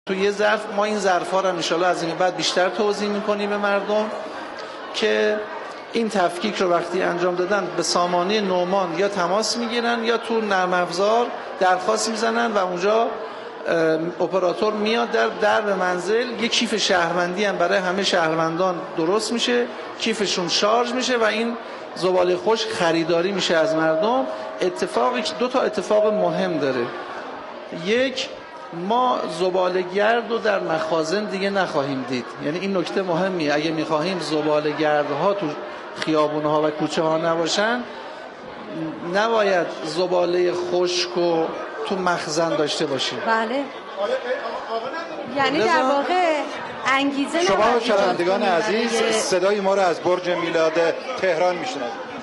تو یه ظرف ما این ظرف‌ها رو ان شاءالله از این بعد بیشتر توضیح می‌کنیم به مردم که این تفکیک رو وقتی انجام دادن به سامانه نومان یا تماس میگیرن یا تو نرم افزار درخواست میزنن و اونجا اپراتور میاد در به منزل. یک کیف شهروندی هم برای همه شهروندان درست میشه، کیفشون شارژ میشه و این زباله خشک خریداری میشه از مردم. دو تا اتفاق مهم داره. یک، ما زباله گرد رو در مخازن دیگه نخواهیم دید. یعنی این نکته مهمیه. اگه میخواهیم زباله گردها تو خیابونها و کوچه ها نباشن، نباید زباله خشک و تو مخزن داشته باشیم. بله. یعنی در واقع انگیزه شما شنوندگان عزیز صدای ما رو از برج میلاد تهران میشنوید.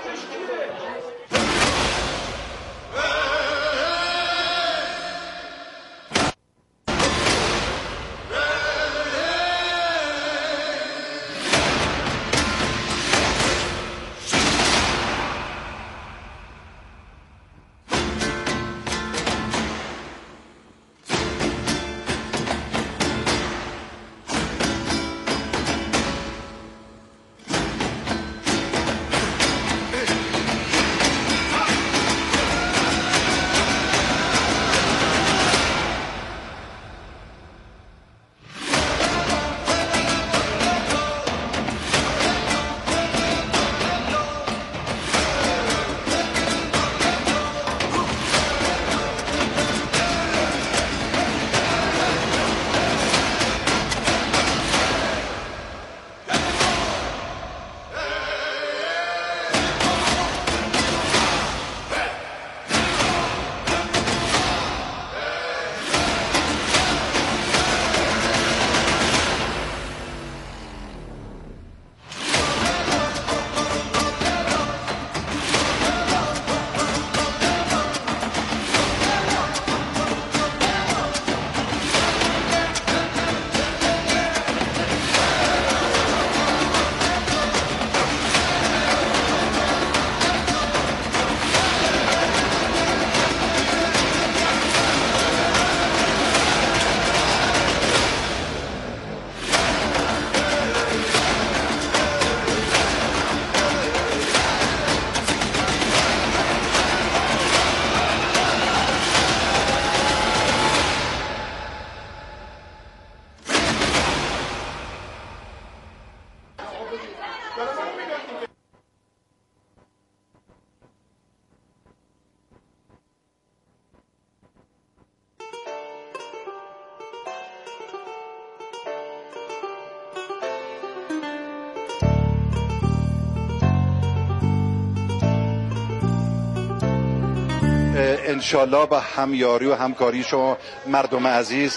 انشالله با همیاری و همکاری شما مردم عزیز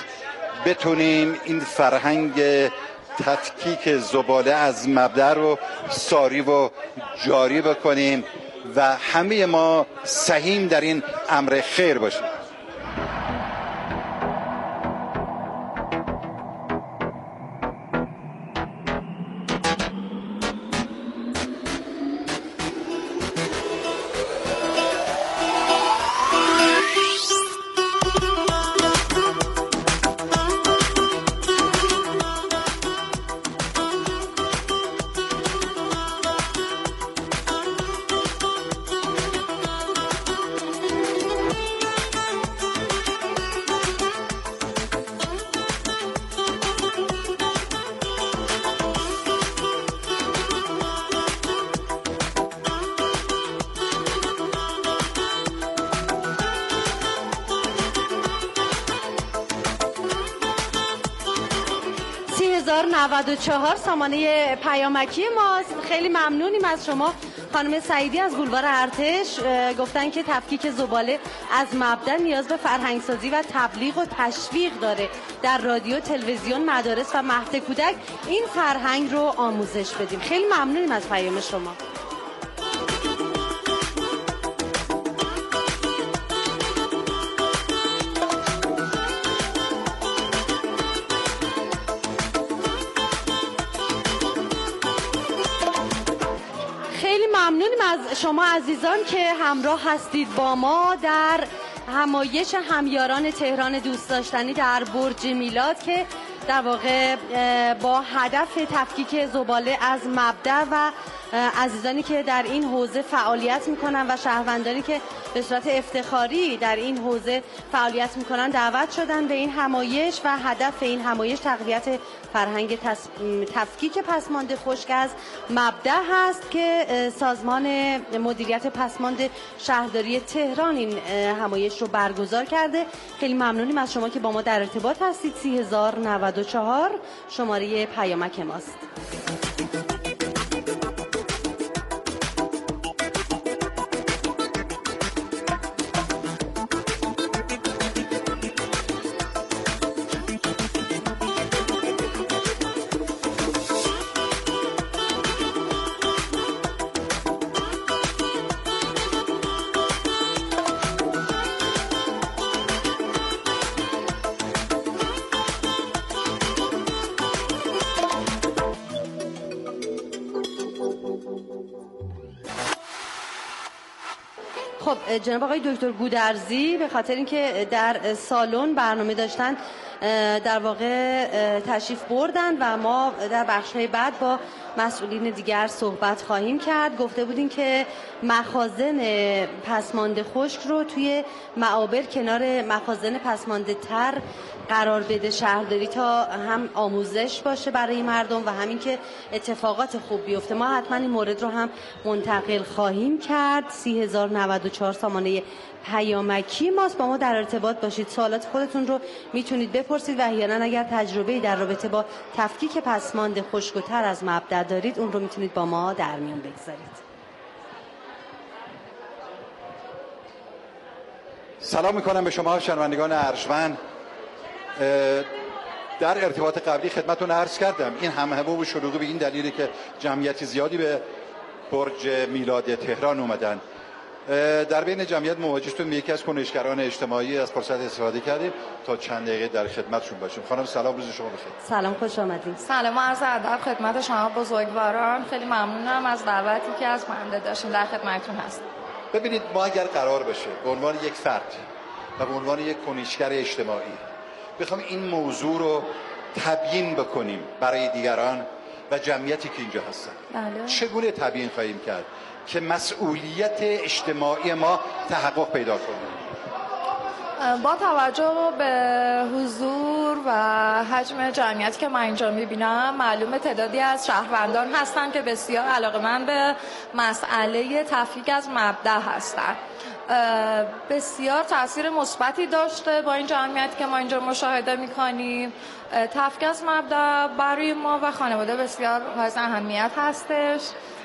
بتونیم این فرهنگ تفکیک زباله از مبدأ رو ساری و جاری بکنیم و همه ما سهیم در این امر خیر باشیم. سامانه پیامکی ماست. خیلی ممنونیم از شما خانم سعیدی از بولوار ارتش. گفتن که تفکیک زباله از مبدأ نیاز به فرهنگسازی و تبلیغ و تشویق داره. در رادیو، تلویزیون، مدارس و مهد کودک این فرهنگ رو آموزش بدیم. خیلی ممنونیم از پیام شما. ممنونیم از شما عزیزان که همراه هستید با ما در همایش همیاران تهران دوست داشتنی در برج میلاد که در واقع با هدف تفکیک زباله از مبدأ و عزیزانی که در این حوزه فعالیت میکنن و شهروندانی که به صورت افتخاری در این حوزه فعالیت میکنن دعوت شدن به این همایش و هدف این همایش تقویت فرهنگ تفکیک پسماند خشک از مبدأ هست که سازمان مدیریت پسماند شهرداری تهران این همایش رو برگزار کرده. خیلی ممنونیم از شما که با ما در ارتباط هستید. 30094 شماره پیامک ماست. خب جناب آقای دکتر گودرزی به خاطر اینکه در سالن برنامه داشتن در واقع تشریف بردن و ما در بخش‌های بعد با مسئولین دیگر صحبت خواهیم کرد. گفته بودیم که مخازن پسماند خشک رو توی معابر کنار مخازن پسماند تر قرار بده شهرداری تا هم آموزش باشه برای مردم و همین که اتفاقات خوب بیفته. ما حتما این مورد رو هم منتقل خواهیم کرد. 30094 سامانه پیامکی ماست. با ما در ارتباط باشید. سوالات خودتون رو میتونید بپرسید و احیانا اگر تجربه‌ای در رابطه با تفکیک پسماند خشک و تر از مبدأ دارید اون رو میتونید با ما در میون بگذارید. سلام میکنم به شما شنوندگان ارجمند. در ارتباط قبلی خدمتتون عرض کردم این همهمه و شلوغی به این دلیلی که جمعیت زیادی به برج میلاد تهران اومدن. در بین جمعیت مواجهتون به یکی از کنشگران اجتماعی از فرصت استفاده کردیم تا چند دقیقه در خدمتشون باشیم. خانم سلام، روز شما بخیر. سلام، خوش آمدید. سلام و عرض ادب خدمت شما بزرگواران. خیلی ممنونم از دعوتی که از بنده داشتین. در خدمتتون هستم. ببینید، ما اگر قرار باشه به عنوان یک فرد و به عنوان یک کنشگر اجتماعی بخوام این موضوع رو تبیین بکنیم برای دیگران و جمعیتی که اینجا هستن، بله. چگونه تبیین خواهیم کرد که مسئولیت اجتماعی ما تحقق پیدا کنه؟ با توجه به حضور و حجم جمعیتی که من اینجا میبینم معلومه تعدادی از شهروندان هستن که بسیار علاقه‌مند به مسئله تفکیک از مبدأ هستن. بسیار تاثیر مثبتی داشته با این جمعیتی که ما اینجا مشاهده میکنیم. تفکیک از مبدأ برای ما و خانواده بسیار حائز اهمیت هستش.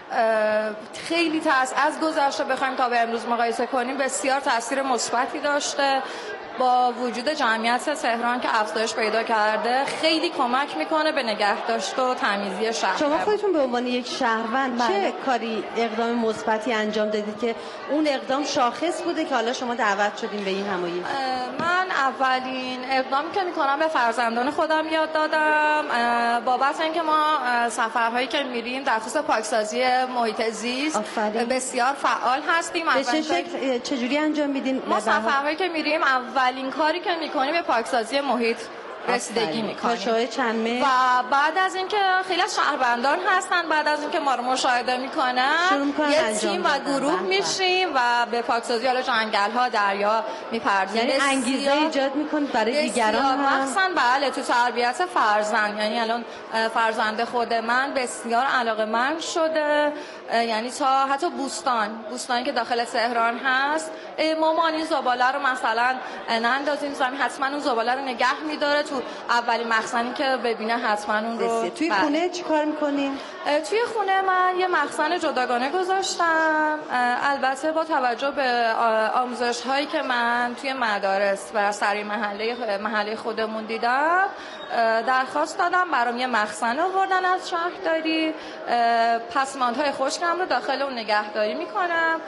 خیلی از گذشته بخوایم تا به امروز مقایسه کنیم بسیار تاثیر مثبتی داشته. با وجود جمعیت تهران که افزایش پیدا کرده خیلی کمک میکنه به نگهداشت و تمیزی شهر. شما خودتون به عنوان یک شهروند چه کاری اقدام مثبتی انجام دادید که اون اقدام شاخص بوده که حالا شما دعوت شدین به این همایش؟ من اولین اقدامی که میکنم به فرزندان خودم یاد دادم بابت اینکه ما سفرهایی که میریم در خصوص پاکسازی محیط زیست بسیار فعال هستیم. به چه شکل چجوری انجام میدین؟ ما سفرهایی که میریم اولین کاری که میکنیم به پاکسازی محیط رسیدگی میکنیم. و بعد از اینکه خیلی از شهروندان هستن بعد از اینکه ما رو مشاهده میکنن یه تیم و گروه میشیم و به پاکسازی حالا جنگل ها دریا میپردازیم. یعنی انگیزه ایجاد میکنید برای دیگران هم؟ مخصوصا بله تو تربیت فرزند. یعنی الان فرزند خود من بسیار علاقه‌مند شده، یعنی تا حتی بوستانی که داخل تهران هست مامان این زباله رو مثلا نندازیم زمین، حتما اون زباله رو نگه میداره تو اولین مخزنی که ببینه حتما اون رو. توی خونه چی کار میکنین؟ توی خونه من یه مخزن جداگانه گذاشتم. البته با توجه به آموزش هایی که من توی مدارس و سری محله خودمون دیدم درخواست دادم برام یه مخزن آوردن از شهرداری. پسماندهای خشکم رو داخل اون نگهداری میکنم.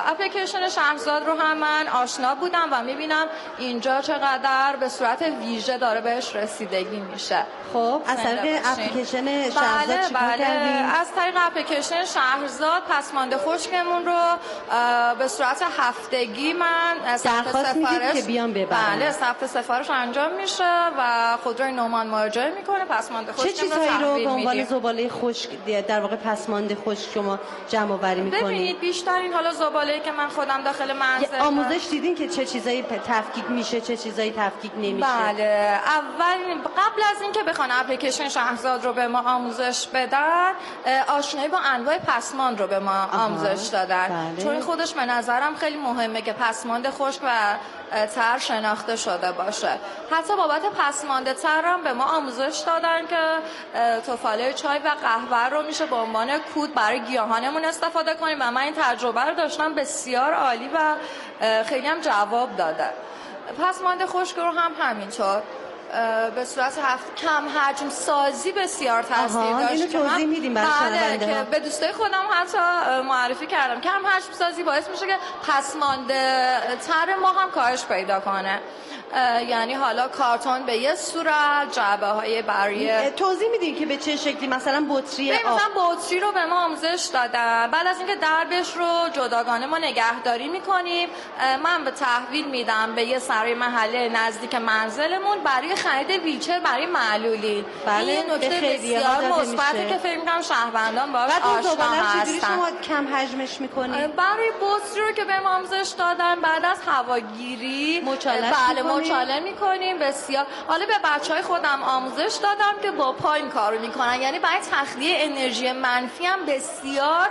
اپلیکیشن شهرزاد رو هم من آشنا بودم و میبینم اینجا چقدر به صورت ویژه داره بهش رسیدگی میشه. خب از طریق اپلیکیشن شهرزاد چیکار کردین؟ از طریق اپلیکیشن شهرزاد پسمانده خشکمون رو به صورت هفتگی من درخواست میدید که بیان ببرن. بله، ثبت سفارش انجام میشه و خودروی نومان مراجعه میکنه، پسمانده خشک چه چیزهایی رو به عنوان زباله خشک در واقع پسمانده خشک شما جمع آوری میکنید؟ ببینید بیشترین حالا زباله‌ای که من خودم داخل منزل آموزش دیدین که چه چیزایی تفکیک میشه چه چیزایی تفکیک نمیشه؟ بله، قبل از اینکه بخوان اپلیکیشن شهرزاد رو به ما آموزش بدن، آشنایی با انواع پسماند رو به ما آموزش دادن. بله. چون خودش به نظرم خیلی مهمه که پسماند خشک و تر شناخته شده باشه. حتی بابت پسمانده تر هم به ما آموزش دادن که تفاله چای و قهوه رو میشه به عنوان کود برای گیاهانمون استفاده کنیم و من این تجربه رو داشتم، بسیار عالی و خیلی هم جواب داده. پسمانده خشک رو هم همینطور به صورت کم حجم سازی بسیار تاثیر داشت. اینو توضیح میدیم برای شنونده ها. که به دوستای خودم حتی معرفی کردم کم حجم سازی باعث میشه که پسمانده تر ما هم کاهش پیدا کنه. یعنی حالا کارتون به یه صورت، جعبه های برای توضیح میدین که به چه شکلی، مثلا بطری مثلا بطری رو به ما آموزش دادن. بعد از اینکه دربش رو جداگانه ما نگهداری میکنیم، من به تحویل میدم به یه سرای محله نزدیک منزلمون برای خرید ویلچر برای معلولین. بله، این نکته بسیار مثبتی که فکر میکنم شهروندان باهاش آشنا هستن. شما کم حجمش میکنید؟ برای بطری رو که به ما آموزش دادن، بعد از هواگیری مچاله میکنیم. بسیار حالا به بچهای خودم آموزش دادم که با پا این کارو میکنن، یعنی برای تخلیه انرژی منفی هم بسیار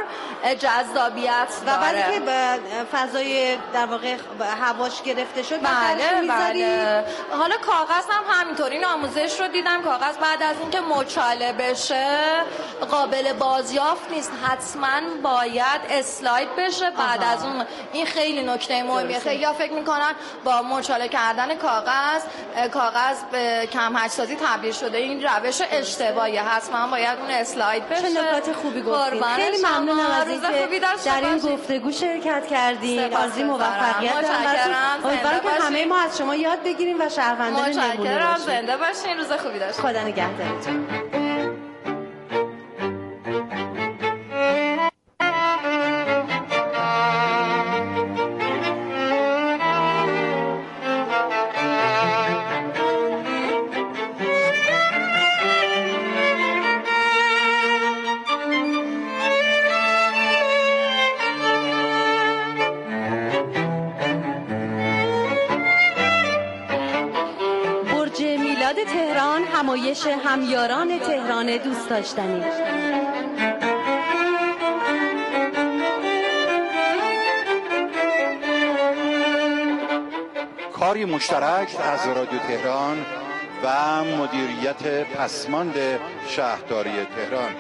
جذابیت داره. و بعد که فضای در واقع هواش گرفته شد بله. حالا کاغذ هم همینطور، این آموزش رو دیدم. کاغذ بعد از اینکه مچاله بشه قابل بازیافت نیست، حتما باید اسلاید بشه. بعد از اون این خیلی نکته مهمیه. خیلی‌ها فکر میکنن با مچاله کردن کاغذ به کم حجم سازی تبدیل شده. این روش اشتباهیه، حتما باید اون اسلاید بشه. چه نکات خوبی گفتید. خیلی ممنونم از اینکه در این گفتگو شرکت کردین. آرزوی موفقیت دارم. امیدوارم که همه ما از شما یاد بگیریم و شهروندان نمونه باشیم. زنده باشین. روز خوبی داشته باشین. خدا نگهدارتون. تهران، همایش همیاران تهران دوست داشتنی. کاری مشترک از رادیو تهران و مدیریت پسماند شهرداری تهران.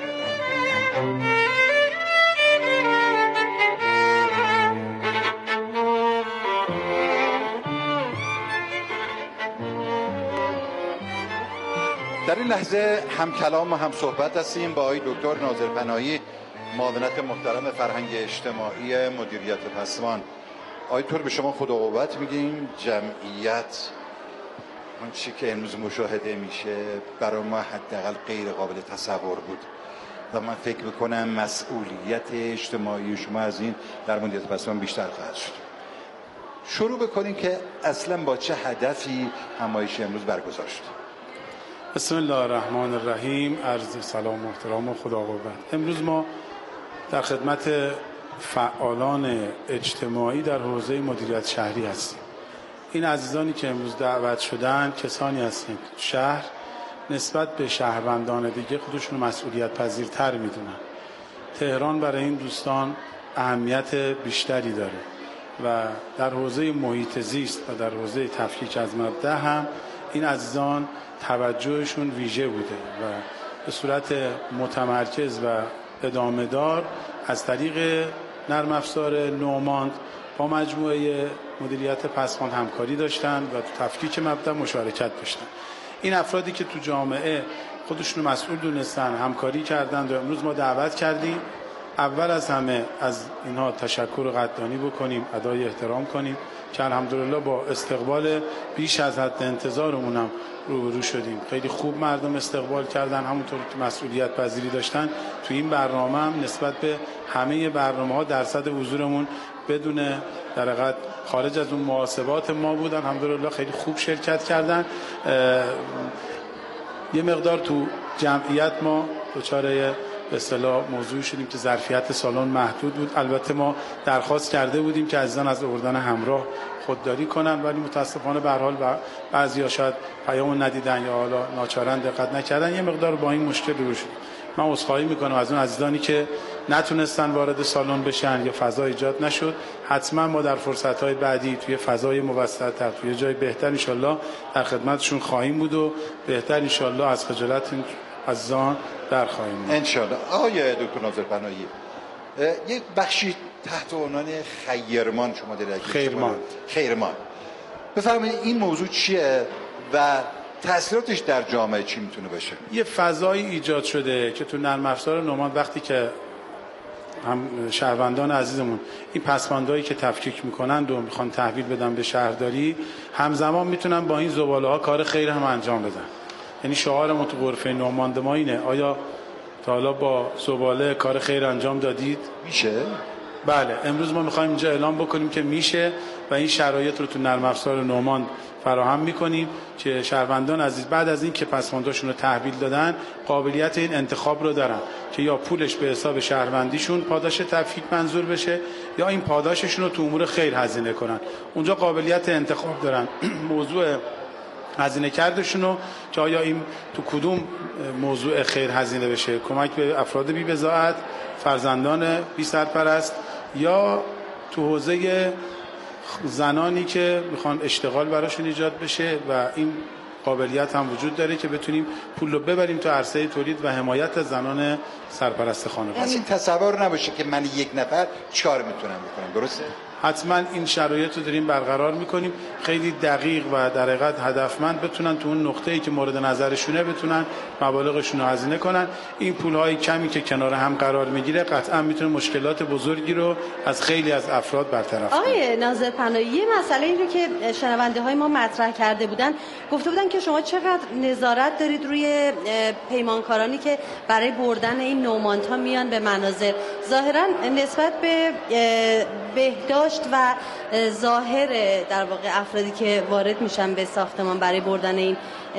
در این لحظه هم کلام و هم صحبت هستیم با آقای دکتر ناظر پناهی، معاونت محترم فرهنگ اجتماعی مدیریت پسماند. آقای دکتر، به شما خدا قوت میگیم. جمعیت اون چی که امروز مشاهده میشه برای ما حداقل غیر قابل تصور بود و من فکر میکنم مسئولیت اجتماعی شما از این در مدیریت پسماند بیشتر خواهد شد. شروع بکنیم که اصلا با چه هدفی همایش امروز برگزار شد. بسم الله الرحمن الرحیم. عرض سلام و احترام و خدا قوت. امروز ما در خدمت فعالان اجتماعی در حوزه مدیریت شهری هستیم. این عزیزانی که امروز دعوت شدن کسانی هستند شهر نسبت به شهروندان دیگه خودشون مسئولیت پذیرتر میدونن. تهران برای این دوستان اهمیت بیشتری داره و در حوزه محیط زیست و در حوزه تفکیک از مبدأ هم این عزیزان توجهشون ویژه بوده و به صورت متمرکز و ادامه دار از طریق نرم افزار نوماند با مجموعه مدیریت پسماند همکاری داشتن و تو تفکیک مبدأ مشارکت داشتن. این افرادی که تو جامعه خودشون مسئول دونستن همکاری کردند و امروز ما دعوت کردیم اول از همه از اینها تشکر و قدردانی بکنیم، ادای احترام کنیم که الحمدلله با استقبال بیش از حد انتظارمون هم روبرو شدیم. خیلی خوب مردم استقبال کردن، همونطور که مسئولیت پذیری داشتن. تو این برنامه هم نسبت به همه برنامه‌ها درصد حضورمون بدون در حقیقت خارج از اون محاسبات ما بود. الحمدلله خیلی خوب شرکت کردن. یه مقدار تو جمعیت ما دچار به اصطلاح موضوع شدیم که ظرفیت سالن محدود بود. البته ما درخواست کرده بودیم که عزیزان از آوردن همراه خودداری کنن، ولی متاسفانه به هر حال بعضیا شاید پیامو ندیدن یا حالا ناچارن دقت نکردن، یه مقدار با این مشکل روبرو شدیم. من عذرخواهی میکنم از اون عزیزانی که نتونستن وارد سالن بشن یا فضا ایجاد نشد. حتما ما در فرصت‌های بعدی توی فضای موسع‌تر، توی جای بهتر ان شاءالله در خدمتشون خواهیم بود و بهتر ان شاءالله از خجالت این عزیزان در خواهیم بود ان شاءالله. آقای دکتر ناظر پناهی، یک بخشی تحت عنوان خیرمان شما دارید. خیرمان بفرمایید این موضوع چیه و تأثیراتش در جامعه چی میتونه باشه؟ یه فضایی ایجاد شده که تو نرم افزار نومان وقتی که هم شهروندان عزیزمون این پسماندهایی که تفکیک میکنن و میخوان تحویل بدن به شهرداری، همزمان میتونن با این زباله ها کار خیر هم انجام بدن. یعنی شعار ما تو غرفه نوماند ما اینه: آیا تا حالا با زباله کار خیر انجام دادید؟ میشه؟ بله، امروز ما میخوایم اینجا اعلام بکنیم که میشه و این شرایط رو تو نرم افزار نومان فراهم میکنیم که شهروندان عزیز بعد از این که پسماندهاشون رو تحویل دادن قابلیت این انتخاب رو دارن که یا پولش به حساب شهروندیشون پاداش تفکیک منظور بشه یا این پاداششون رو تو امور خیر هزینه کنن. اونجا قابلیت انتخاب دارن. موضوع هزینه کردشون رو که آیا این تو کدوم موضوع خیر هزینه بشه، کمک به افراد بی بضاعت، فرزندان بی سرپرست، یا تو حوزه زنانی که میخوان اشتغال براشون ایجاد بشه و این قابلیت هم وجود داره که بتونیم پول رو ببریم تو عرصه تولید و حمایت از زنان سرپرست خانواده. پس این تصور نباشه که من یک نفر چهار میتونم بکنم، درسته؟ حتما این شرایط رو داریم برقرار میکنیم، خیلی دقیق و در حقیقت هدفمند بتونن تو اون نقطه‌ای که مورد نظرشونه بتونن مبالغشون رو هزینه کنن. این پول‌های کمی که کنار هم قرار میگیره قطعا میتونه مشکلات بزرگی رو از خیلی از افراد برطرف کنه. آقای ناظر پناهی، یه مسئله این رو که شنونده های ما مطرح کرده بودن، گفته بودن که شما چقدر نظارت دارید روی پیمانکارانی که برای بردن این نومانت‌ها میان به منازل. ظاهرا نسبت به بهداشت و ظاهر در واقع افرادی که وارد میشن به ساختمان برای بردن این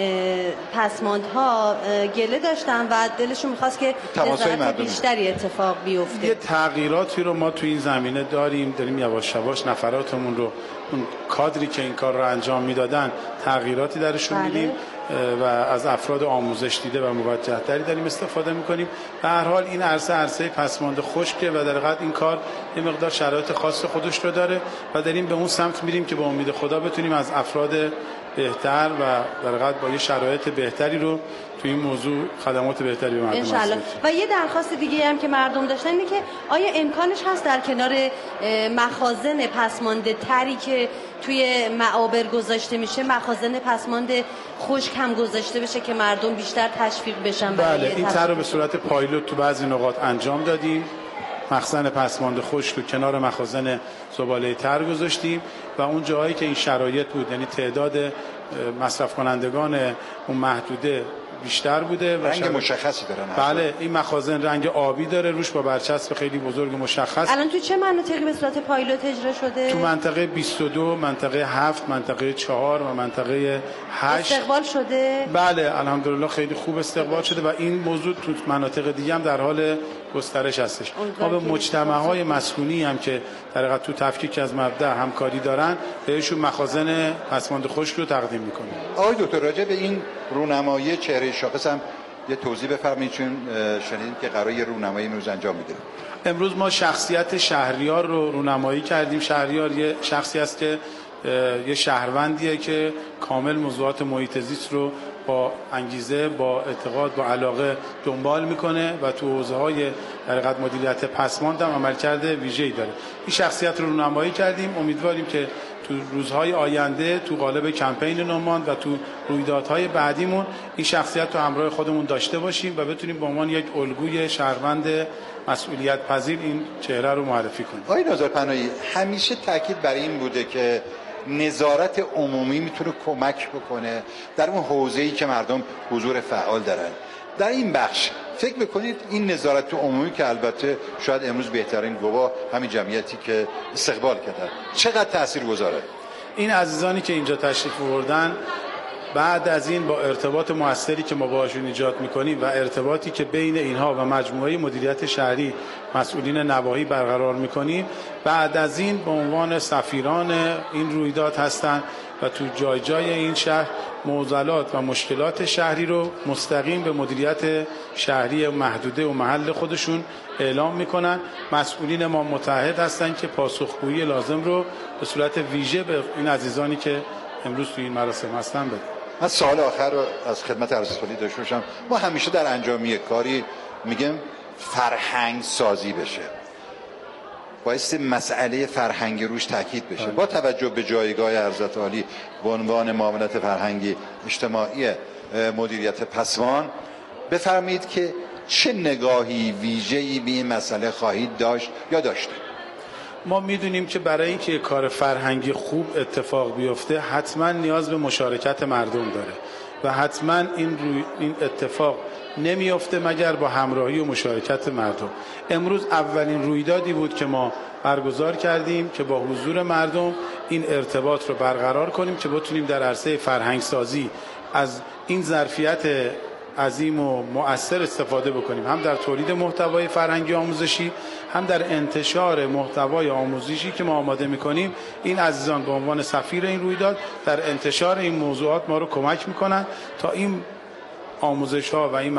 پسماندها گله داشتن و دلشون میخواست که نظارت بیشتری اتفاق بیفته. یه تغییراتی رو ما تو این زمینه داریم یواش یواش نفراتمون رو، اون کادری که این کار رو انجام میدادن تغییراتی درشون میدیم و از افراد آموزش دیده و موجه‌تری داریم استفاده میکنیم. به هر حال این عرصه پسماند خشکه و در حقیقت این کار یه مقدار شرایط خاص خودش رو داره و داریم به اون سمت میریم که با امید خدا بتونیم از افراد بهتر و در حقیقت با یه شرایط بهتری رو تو این موضوع خدمات بهتری به مردم انشالله. و یه درخواست دیگه هم که مردم داشتن اینه که آیا امکانش هست در کنار مخازن پسمانده تری که توی معابر گذاشته میشه مخازن پسماند خشک هم گذاشته بشه که مردم بیشتر تشویق بشن؟ بله، این طرح رو به صورت پایلوت تو بعضی نقاط انجام دادیم. مخزن پسماند خشک رو کنار مخازن زباله تر گذاشتیم و اون جاهایی که این شرایط بود، یعنی تعداد مصرف کنندگان اون محدوده بیشتر بوده و رنگ مشخصی داره. بله، این مخازن رنگ آبی داره، روش با برچسب خیلی بزرگ مشخص. الان تو چه مناطقی به صورت پایلوت اجرا شده؟ تو منطقه 22، منطقه 7، منطقه 4 و منطقه 8 استقبال شده؟ بله، الحمدلله خیلی خوب استقبال شده و این موضوع تو مناطق دیگه هم در حال گسترش هستش. ما به مجتمع‌های مسکونی هم که در حقیقت تو تفکیک از مبدأ همکاری دارن بهشون مخازن پسماند خشک رو تقدیم می‌کنیم. آقای دکتر، راجع به این رونمایی چهره شاخص هم یه توضیح بفرمایید، چون شنیدیم که قراره یه رونمایی امروز انجام میده. امروز ما شخصیت شهریار رو رونمایی کردیم. شهریار یه شخصی است که یه شهروندیه که کامل موضوعات محیط زیست رو با انگیزه، با اعتقاد، با علاقه دنبال میکنه و تو حوزه‌های در حقیقت مدیریت پسماند هم عملکرد ویژه‌ای داره. این شخصیت رو رونمایی کردیم. امیدواریم که تو روزهای آینده تو قالب کمپین نومان و تو رویدادهای بعدیمون این شخصیت رو همراه خودمون داشته باشیم و بتونیم به عنوان یک الگوی شهروند مسئولیت پذیر این چهره رو معرفی کنیم. آقای ناظرپناهی، همیشه تاکید بر این بوده که نظارت عمومی میتونه کمک بکنه در اون حوزه‌ای که مردم حضور فعال دارن. در این بخش فکر میکنید این نظارت عمومی که البته شاید امروز بهترین گواه همین جمعیتی که استقبال کردن چقدر تاثیرگذاره؟ این عزیزانی که اینجا تشریف آوردن بعد از این با ارتباط موثری که ما باهاشون ایجاد میکنیم و ارتباطی که بین اینها و مجموعه مدیریت شهری مسئولین نواحی برقرار میکنیم، بعد از این به عنوان سفیران این رویداد هستند و تو جای جای این شهر معضلات و مشکلات شهری رو مستقیم به مدیریت شهری محدوده و محل خودشون اعلام میکنن. مسئولین ما متحد هستند که پاسخگویی لازم رو به صورت ویژه به این عزیزانی که امروز توی این مراسم هستن بدیم. من سوال آخر رو از خدمت عرض‌سوالی داشته باشم. ما همیشه در انجامی کاری میگم فرهنگ سازی بشه، باعث مسئله فرهنگی روش تاکید بشه. با توجه به جایگاه حضرت عالی به عنوان معاونت فرهنگی اجتماعی مدیریت پسماند، بفرمایید که چه نگاهی ویژه‌ای به این مسئله خواهید داشت یا داشته؟ ما میدونیم که برای اینکه کار فرهنگی خوب اتفاق بیفته حتما نیاز به مشارکت مردم داره و حتما این اتفاق نمیفته مگر با همراهی و مشارکت مردم. امروز اولین رویدادی بود که ما برگزار کردیم که با حضور مردم این ارتباط رو برقرار کنیم که بتونیم در عرصه فرهنگ سازی از این ظرفیت عظیم و مؤثر استفاده بکنیم، هم در تولید محتوای فرهنگی آموزشی، هم در انتشار محتوای آموزشی که ما آماده میکنیم. این عزیزان به عنوان سفیر این رویداد در انتشار این موضوعات ما رو کمک میکنن تا این آموزش ها و این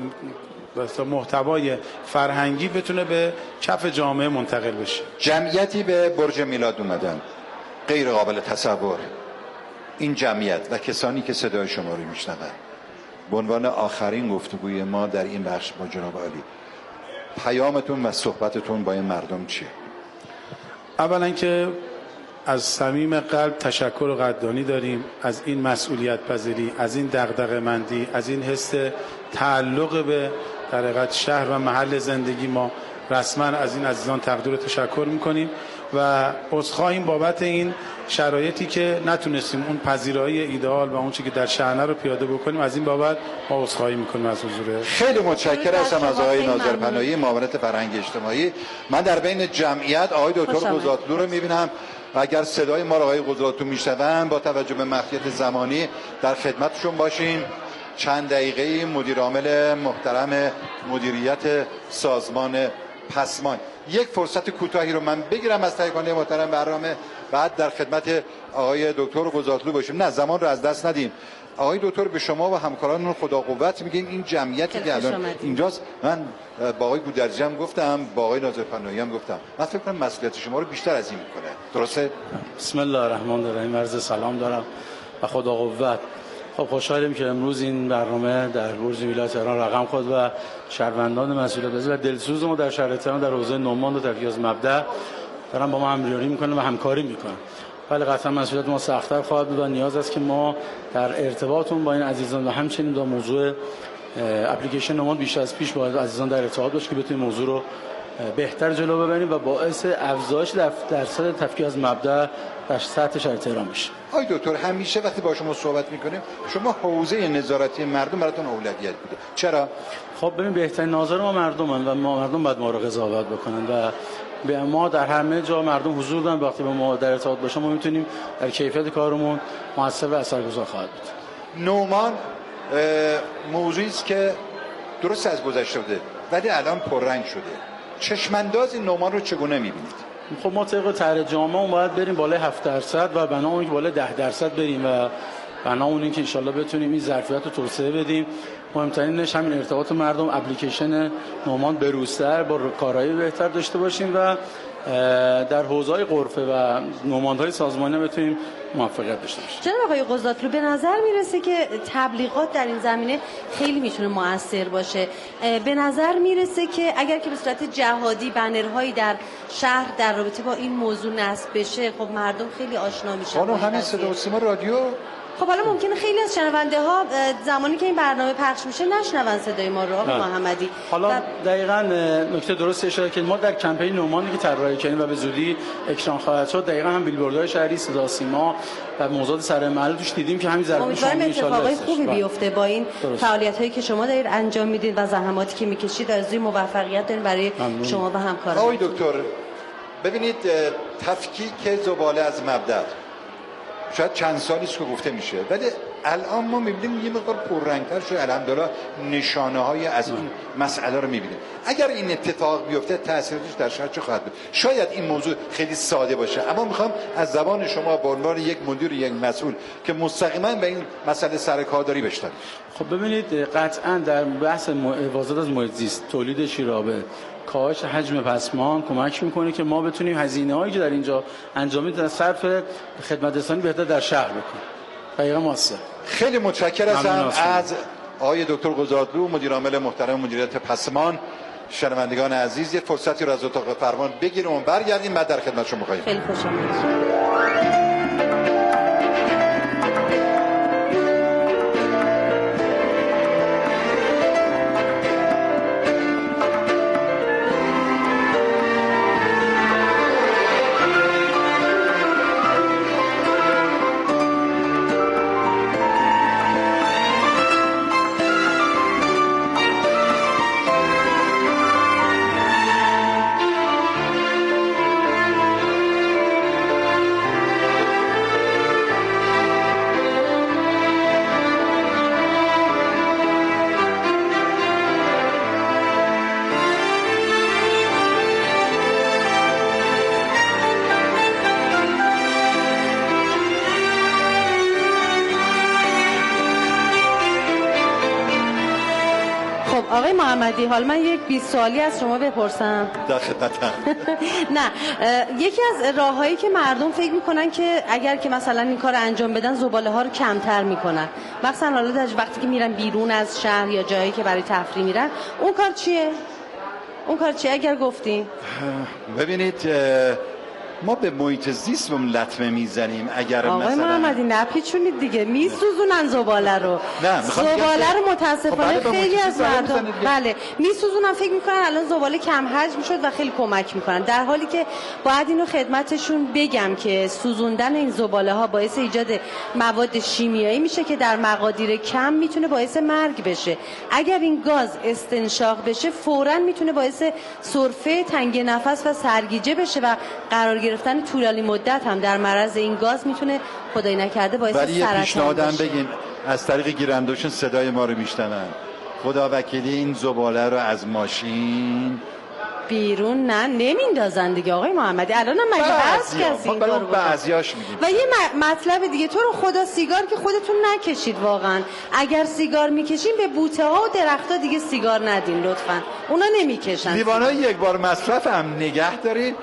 محتوای فرهنگی بتونه به کف جامعه منتقل بشه. جمعیتی به برج میلاد اومدن، غیر قابل تصور. این جمعیت و کسانی که صدای شما رو میشنون، به عنوان آخرین گفتگوی ما در این بخش با جناب عالی، پیامتون و صحبتتون با این مردم چیه؟ اولا که از صمیم قلب تشکر و قدردانی داریم از این مسئولیت پذیری، از این دغدغه‌مندی، از این حس تعلق به در حقیقت شهر و محل زندگی ما. رسما از این عزیزان تقدیر و تشکر میکنیم و عذرخواهیم بابت این شرایطی که نتونستیم اون پذیرایی ایدئال و اون چیزی که در شأنه رو پیاده بکنیم. از این بابت ما عذرخواهی میکنیم از حضور. خیلی متشکرم از آقای ناظرپناهی معاونت فرهنگی اجتماعی. من در بین جمعیت آقای دکتر قضاتلو رو میبینم و اگر صدای ما رو آقای قضاتلو میشنون با توجه به محدودیت زمانی در خدمتشون باشیم. چند دقیقه مدیر عامل محترم مدیریت سازمان پسماند یک فرصت کوتاهی رو من بگیرم از تهیه‌کننده محترم برنامه، بعد در خدمت آقای دکتر قضاتلو باشیم. نه، زمان رو از دست ندیم. آقای دکتر به شما و همکارانتون خدا قوت میگیم. این جمعیتی که الان اینجاست، من با آقای گودرزی هم گفتم، با آقای ناظرپناهی هم گفتم، من فکر کنم مسئولیت شما رو بیشتر از این میکنه. درسته؟ بسم الله الرحمن الرحیم. عرض سلام دارم و خدا قوت. خب خوشحالیم که امروز این برنامه در برج میلاد تهران رقم خورد و شهروندان مسئولیت پذیر و دلسوز ما در شهر تهران در حوزه نومان و تفکیک از مبدأ دارن با ما همکاری میکنن و همکاری میکنن. ولی قطعا مسئولیت ما سخت‌تر خواهد بود و نیاز است که ما در ارتباطمون با این عزیزان و همچنین با موضوع اپلیکیشن نومان بیشتر از پیش با عزیزان در ارتباط باشیم که بتونیم موضوع رو بهتر جلو ببریم و باعث افزایش درصد تفکیک از مبدأ در سطح شهر تهران بشه. آقای دکتر، همیشه وقتی با شما صحبت میکنیم شما حوزه نظارتی مردم براتون اولویت بوده. چرا؟ خب ببین، بهترین ناظر ما مردمن و مردم باید ما رو قضاوت بکنن و به ما در همه جا مردم حضور دارن. وقتی با ما در ارتباط باشن ما میتونیم در کیفیت کارمون موثر و اثرگذار خواهد بود. نومان موضوعی است که درست از گذشته بوده ولی الان پررنگ شده. چشمانداز این نومان رو چگونه میبینید؟ خب ما طبق طرح جامعه باید بریم بالای 7% و بنابراین که بالای 10% بریم و بنابراین که ان شاءالله بتونیم این ظرفیت رو توسعه بدیم. مهمترینش همین ارتباط مردم، اپلیکیشن نومان بروزتر با کارایی بهتر داشته باشیم و در حوزه‌های غرفه و نوماندهای سازمانی بتونیم موفقیت داشته باشیم. جناب آقای قضاتلو، به نظر میرسه که تبلیغات در این زمینه خیلی میتونه مؤثر باشه. به نظر میرسه که اگر که به صورت جهادی بنرهایی در شهر در رابطه با این موضوع نصب بشه، خب مردم خیلی آشنا میشن. خانم همین صدا و سیما رادیو. خب حالا ممکنه خیلی از شنونده ها زمانی که این برنامه پخش میشه نشنون صدای ما رو آقای محمدی. حالا دقیقاً نکته درست اشاره که ما در کمپین نومانی که طراحی کردیم و به زودی اکران خواهد شد، دقیقاً هم بیلبوردهای شهری، صدا سیما و موضوعات سر محل توش دیدیم که همین ضربه شامل ان شاءالله اتفاقای خوبی بیفته با این فعالیت‌هایی که شما دارید انجام میدید و زحماتی که میکشید. آرزوی موفقیت داریم برای شما و همکاران. آقای دکتر ببینید، تفکیک زباله از مبدأ شاید چند سالی است که گفته میشه، ولی الان ما میبینیم یه مقدار پررنگتر شده. الحمدلله نشانه های از این مسئله رو میبینیم. اگر این اتفاق بیفته تاثیرش در شهر چه خواهد بود؟ شاید این موضوع خیلی ساده باشه، اما میخوام از زبان شما به عنوان یک مدیر، یک مسئول که مستقیما به این مسئله سر کار داری بشنویم. خب ببینید، قطعا در بحث حفاظت از محیط زیست، تولید شیرابه، کاهش حجم پسمان کمک میکنه که ما بتونیم هزینه‌هایی که در اینجا انجام میدیم صرف خدمت رسانی بهتر در شهر بکنیم. دقیقاً ماسه. خیلی متشکرم از آقای دکتر قضاتلو، مدیر عامل محترم مدیریت پسمان. شنوندگان عزیز، یه فرصتی رو از اتاق فرمان بگیریم و برگردیم، بعد در خدمت شما خواهیم. خیلی خوش آمدید. آقای محمدی، حالا من یک 20 سوالی از شما بپرسم. در خدمتم. نه، یکی از راههایی که مردم فکر میکنن که اگر که مثلا این کار انجام بدن زباله ها رو کمتر میکنن، مثلا حالا در وقتی که میرن بیرون از شهر یا جایی که برای تفریح میرن، اون کار چیه؟ اون کار چیه اگر گفتین؟ ببینید، ما به محیط زیست لطمه میزنیم. اگر آقای مثلا محمدی نپیچونید دیگه، میسوزونن زباله رو. زباله رو متاسفانه خیلی از مردم بله میسوزونن، فکر میکنن الان زباله کم حجم شد و خیلی کمک میکنن، در حالی که باید اینو خدمتشون بگم که سوزوندن این زباله ها باعث ایجاد مواد شیمیایی میشه که در مقادیر کم میتونه باعث مرگ بشه. اگر این گاز استنشاق بشه فوراً میتونه باعث سرفه، تنگی نفس و سرگیجه بشه و قرار گرفتن طولانی مدت هم در معرض این گاز میتونه خدای نکرده باعث سرطان بشه. ولی پیشنهادم بگین از طریق گیرندوشون صدای ما رو میشنون، خدا وکیلی این زباله رو از ماشین بیرون نمیندازن دیگه آقای محمدی. الان هم مگه هست کسی این کارو بکنه؟ بعضیاش میگیم. و یه مطلب دیگه، تو رو خدا سیگار که خودتون نکشید واقعا. اگر سیگار میکشین به بوته ها و درخت ها دیگه سیگار ندین لطفا، اونا نمیکشن. لیوانای یک بار مصرف هم نگه دارید،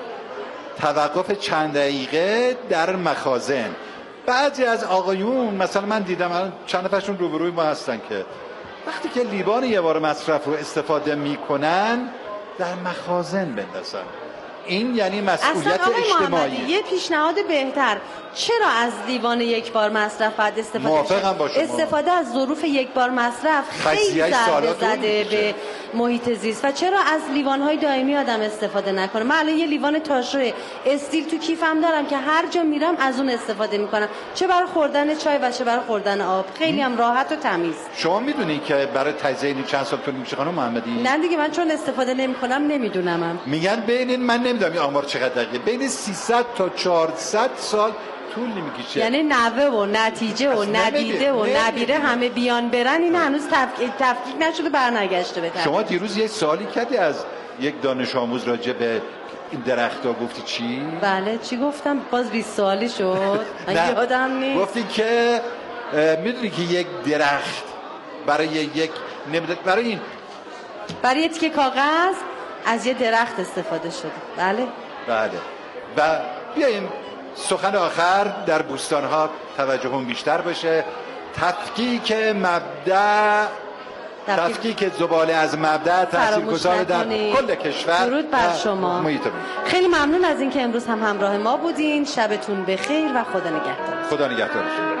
توقف چند دقیقه در مخازن. بعضی از آقایون مثلا من دیدم الان چند نفرشون روبروی ما هستن که وقتی که لیوان یک بار مصرف رو استفاده میکنن در مخازن بندازن. این یعنی مسئولیت اجتماعی. یه پیشنهاد بهتر، چرا از لیوان یک بار مصرف باید استفاده موافقم با شما. استفاده از ظروف یک بار مصرف خیلی ضربه زده به محیط زیست و چرا از لیوان‌های دائمی آدم استفاده نکنه؟ من الان یه لیوان تاشو استیل تو کیفم دارم که هر جا میرم از اون استفاده میکنم، چه برای خوردن چای و چه برای خوردن آب، خیلی هم راحت و تمیز. شما میدونی که برای تجزیه این چند سال طول میشه خانم محمدی؟ نه دیگه، من چون استفاده نمیکنم نمیدونم. میگن بین، من نمیدونم این آمار چقدر دقیقه، بین 300 تا 400 سال طول نمیکشه. یعنی نوه و نتیجه و ندیده و نبیره همه بیان برن، این هنوز تفکیک نشده، برنگشته به. شما دیروز یه سوالی کردی از یک دانش آموز راجع به این درخت‌ها، گفتی چی؟ بله چی گفتم؟ باز 20 سالی شد. یادم نیست. گفتی که میدونی که یک درخت برای یک برای یه تیکه کاغذ از یه درخت استفاده شده. بله بله. و بیاییم سخن آخر در بوستان‌ها توجهم بیشتر باشه. تفکیک مبدأ، تفکیک زباله از مبدأ تاثیرگذار در کل کشور. درود بر شما. خیلی ممنون از اینکه امروز هم همراه ما بودین. شبتون بخیر و خدا نگهدار. خدا نگهدارتون.